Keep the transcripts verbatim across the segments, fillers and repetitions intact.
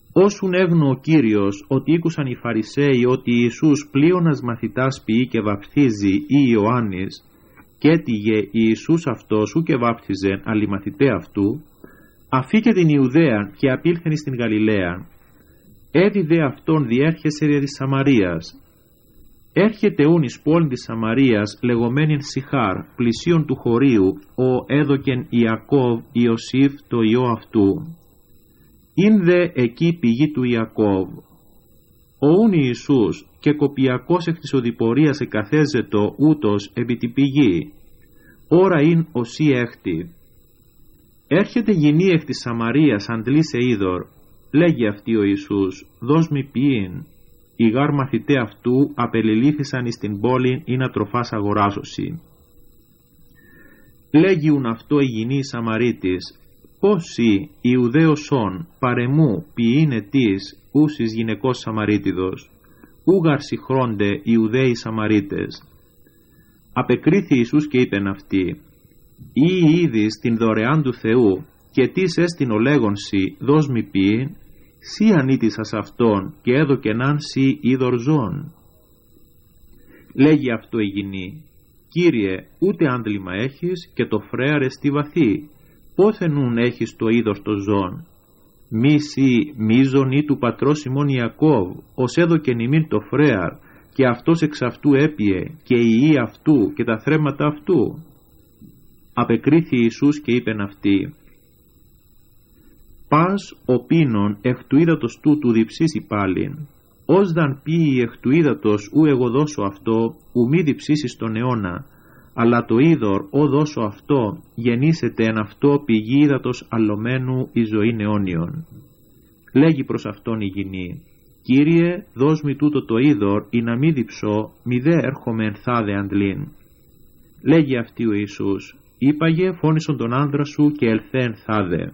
Όσουν έγνω ο Κύριος ότι ήκουσαν οι Φαρισαίοι ότι Ιησούς πλείονας μαθητάς ποιεί και βαπτίζει ή Ιωάννης, και έτυγε Ιησούς αυτός ου και βάπτιζεν αλλοι μαθητέ αυτού, αφήκε την Ιουδαίαν και απήλθεν στην Γαλιλαία. Έδιδε αυτόν διέρχεσαι δια της Σαμαρίας. Έρχεται ούν εις πόλην της Σαμαρίας λεγομένην Σιχάρ, πλησίον του χωρίου, ο έδωκεν Ιακώβ Ιωσήφ το ιό αυτού. Ειν δε εκεί πηγή του Ιακώβ. Ο ούν Ιησούς και κοπιακός εκ της οδηπορίας εκαθέζετο ούτως επί τη πηγή. Ώρα ειν οσί έκτη. Έρχεται γυνή εκ της Σαμαρίας αντλήσε είδωρ. Λέγει αυτή ο Ιησούς, δώσ' μη ποιήν. Οι γάρ μαθητέ αυτού απεληλήθησαν εις την πόλην ή να τροφάς αγοράζωση. Λέγιουν αυτό η γυνή Σαμαρίτης, πόσοι Ιουδαίωσον παρεμού ποιήν ετής ούσις γυναικός Σαμαρίτιδος, ούγαρ σιχρόνται Ιουδαίοι Σαμαρίτες. Απεκρίθη Ιησούς και είπεν αυτή, ή είδης την δωρεάν του Θεού και τίς έστιν ο λέγονσι δώσ' μη ποιήν, σύ ανήτησας αυτόν και έδωκενάν σύ είδωρ ζών. Λέγει αυτό η γυνή, Κύριε, ούτε άντλημα έχεις και το φρέαρ εστί βαθύ, πόθεν ούν έχεις το είδωρ το ζών. Μη σύ μίζων ή του πατρός ημών Ιακώβ, ως έδωκεν ημίν το φρέαρ, και αυτός εξ αυτού έπιε, και οι ιοί αυτού και τα θρέμματα αυτού. Απεκρίθη Ιησούς και είπεν αυτή, πας ο πίνων εκ του ύδατος τούτου διψήσει πάλιν, ως δαν πίει εκ του ύδατος ου εγώ δώσω αυτό, ου μη διψήσεις τον αιώνα, αλλά το είδωρ ω δώσω αυτό, γεννήσεται εν αυτό πηγή ύδατος αλλομένου εις ζωήν αιώνιον. Λέγει προς αυτόν η γυνή, Κύριε, δώσ' μη τούτο το είδωρ, ή να μη διψώ, μη δε έρχομαι εν θάδε αντλήν. Λέγει αυτή ο Ιησούς, είπαγε φώνησον τον άνδρα σου και ελθέ εν θάδε.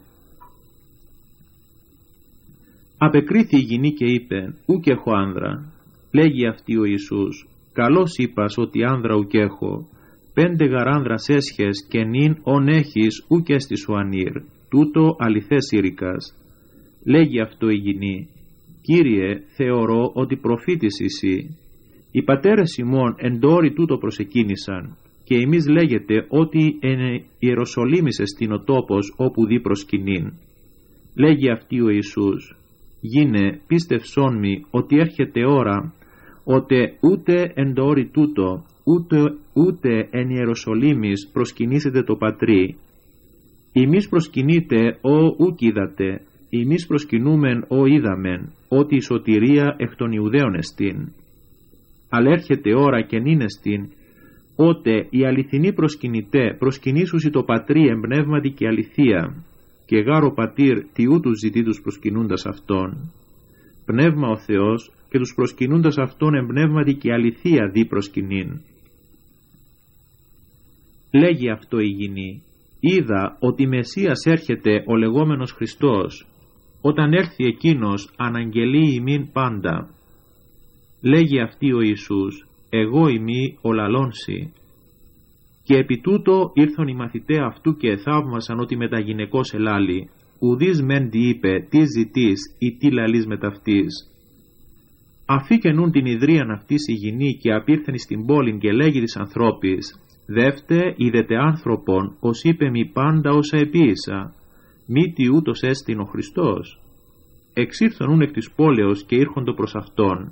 Απεκρίθη η γυνή και είπε, ούκ έχω άνδρα. Λέγει αυτή ο Ιησούς, καλώς είπας ότι άνδρα ουκ έχω, πέντε γαράνδρας έσχες και νυν ον έχεις ουκ έστι σου ανήρ, τούτο αληθές ήρικας. Λέγει αυτό η γυνή, Κύριε, θεωρώ ότι προφήτης εσύ. Οι πατέρες ημών εν το όρι τούτο προσεκίνησαν, και εμείς λέγεται ότι εν Ιεροσολύμης εστίν ο τόπος όπου δει προσκυνήν. Λέγει αυτή ο Ιησούς, γίνε πίστευσόν μη ότι έρχεται ώρα, ότι ούτε εν το όρι τούτο, ούτε, ούτε εν Ιεροσολύμης προσκυνήσετε το πατρί. Εμείς προσκυνείτε ο ουκ είδατε, εμείς προσκυνούμεν ο είδαμεν, ότι η σωτηρία εκ των Ιουδαίων εστίν. Αλλά έρχεται ώρα και νυν εστίν, ότε οι αληθινοί προσκυνητέ προσκυνήσουσι το πατρί εμπνεύματι και αληθεία, και γάρο πατήρ τι ούτους ζητεί τους προσκυνούντας αυτόν. Πνεύμα ο Θεός και τους προσκυνούντας αυτόν εμπνεύματι και αληθεία δι προσκυνήν. Λέγει αυτό η γυνή, είδα ότι Μεσσίας έρχεται ο λεγόμενος Χριστός, όταν έρθει εκείνος αναγγελεί ημίν πάντα. Λέγει αυτή ο Ιησούς, εγώ ημί ο λαλόνσι. Και επί τούτο ήρθον οι μαθητέ αυτού και εθαύμασαν ότι μεταγυναικός ελάλη, ουδείς μεν τι είπε, τι ζητείς ή τι λαλείς μεταυτής. Αφήκενούν την ιδρίαν αυτής η γυνή και απήρθεν στην πόλην και λέγει της ανθρώπης, δεύτε είδετε άνθρωπον, ως είπε μη πάντα όσα επίησα, μη τι ούτως έστειν ο Χριστός. Εξήρθον ούν εκ της πόλεως και ήρχοντο προς αυτόν.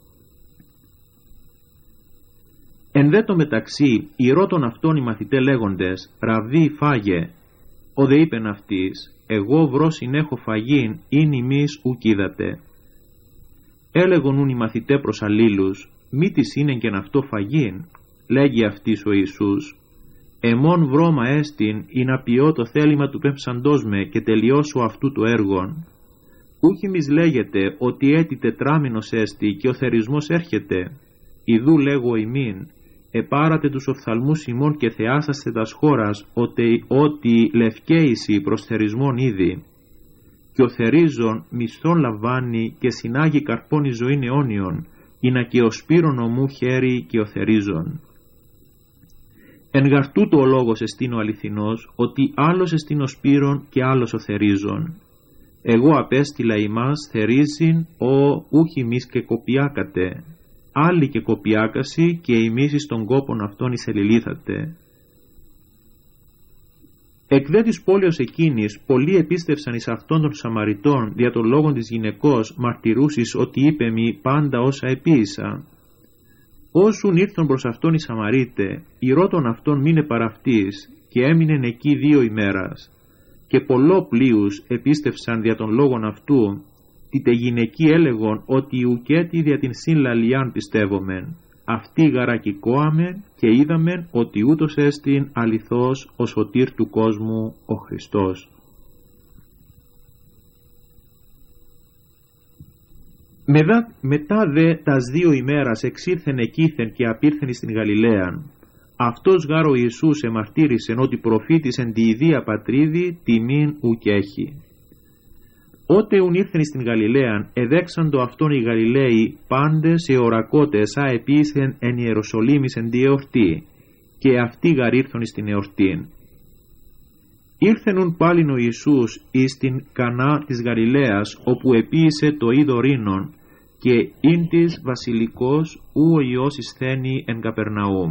Εν δε το μεταξύ, ηρώτων αυτών οι μαθητέ λέγοντες, Ραββί φάγε. Ο δε είπεν αυτής, εγώ βρόσιν έχω φαγήν, ειν ημείς ουκ είδατε. Έλεγον ούν οι μαθητέ προς αλλήλους, μη της είναι και αυτό φαγήν. Λέγει αυτής ο Ιησούς, εμών βρώμα έστιν ή να ποιώ το θέλημα του πέμψαντός με και τελειώσω αυτού το έργον. Ούκ ημείς λέγεται ότι έτη τετράμινος έστι και ο θερισμός έρχεται. Ιδού λέγω ημίν, επάρατε τους οφθαλμούς ημών και θεάσαστε τας χώρας ότι, ότι λευκαίησι προς θερισμόν ήδη. Και ο θερίζων μισθόν λαμβάνει και συνάγει καρπών εις ζωήν αιώνιον, ή να και ο σπύρον ομού χέρι και ο θερίζων. Εν γαρ τούτο ο λόγος εστίν ο αληθινός, ότι άλλος εστίν ο σπύρον και άλλος ο θερίζων. εγώ απέστειλα ημάς θερίζειν ο ούχ ημείς και κοπιάκατε, άλλοι και κοπιάκαση και ημείς εις των κόπων αυτών εισελιλήθατε. Εκ δε της πόλεως εκείνης πολλοί επίστευσαν εις αυτών των Σαμαριτών δια των λόγων της γυναικός μαρτυρούσης ότι είπε μη πάντα όσα επίησα. Όσουν ήρθαν προς αυτόν οι Σαμαρίτε, η ρώτων αυτών μείνε παραυτής και έμεινεν εκεί δύο ημέρας, και πολλό πλοίους επίστευσαν δια των λόγων αυτού, τητε γυναικοί έλεγον ότι ουκέτι δια την συλλαλιάν πιστεύομεν, αυτοί γαρακικόαμεν και είδαμεν ότι ούτως έστιν αληθώς ο σωτήρ του κόσμου ο Χριστός. Μετά, μετά δε τας δύο ημέρας εξήλθεν εκείθεν και απήρθεν στην Γαλιλαίαν. Αυτός γάρ ο Ιησούς εμαρτύρησεν ότι προφήτης εν τη ιδία πατρίδη τιμήν ουκ έχει. Ότε ουν ήρθεν στην Γαλιλαίαν, εδέξαντο αυτόν οι Γαλιλαίοι πάντες εορακότες α επίησεν εν Ιεροσολύμης εν τη εορτή, και αυτοί γαρ ήρθον στην εορτήν. Ήρθεν ουν πάλιν ο Ιησούς εις την Κανά της Γαλιλαίας, όπου επίησε το είδο ρήνων, και ειν της βασιλικός ου ο Υιός εισθένει εν Καπερναούμ.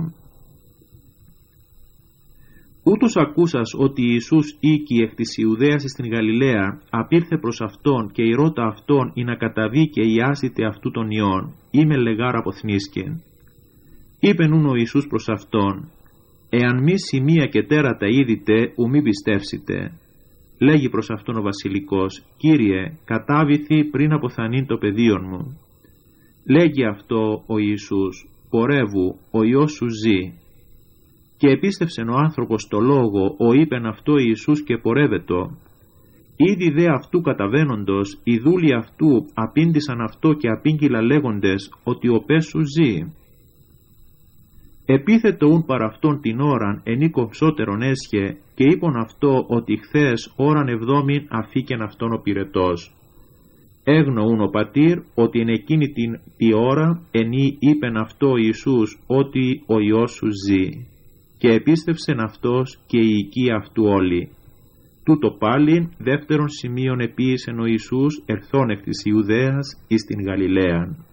Ούτως ακούσας ότι Ιησούς οίκη εκ της Ιουδαίας στην Γαλιλαία απήρθε προς αυτόν και η ρώτα αυτόν ή να καταβεί και ιάσιτε αυτού των ιών, είμαι λεγάρα αποθνίσκεν. Είπε νουν ο Ιησούς προς αυτόν, εάν μη σημεία και τέρατα είδητε, ου μη πιστεύσετε. Λέγει προς αυτόν ο βασιλικός, Κύριε, κατάβηθη πριν αποθανήν το παιδίον μου. Λέγει αυτό ο Ιησούς, πορεύου, ο Υιός σου ζει. Και επίστευσεν ο άνθρωπος το λόγο, ο είπεν αυτό Ιησούς και πορεύετο. Ήδη δε αυτού καταβαίνοντος, οι δούλοι αυτού απήντησαν αυτό και απήγγυλα λέγοντες ότι ο πες σου ζει. Επίθετο ούν παρ' αυτόν την ώραν ενή κομψότερον έσχε και είπον αυτό ότι χθες ώραν εβδόμην αφήκεν αυτόν ο πυρετός. Έγνοουν ο πατήρ ότι εν εκείνη την τη ώρα ενή είπεν αυτό ο Ιησούς ότι ο Υιός σου ζει. Και επίστευσεν αυτός και η οικία αυτού όλοι. Τούτο πάλιν δεύτερον σημείον επίησεν ο Ιησούς ερθών εκ της Ιουδαίας εις την Γαλιλαίαν.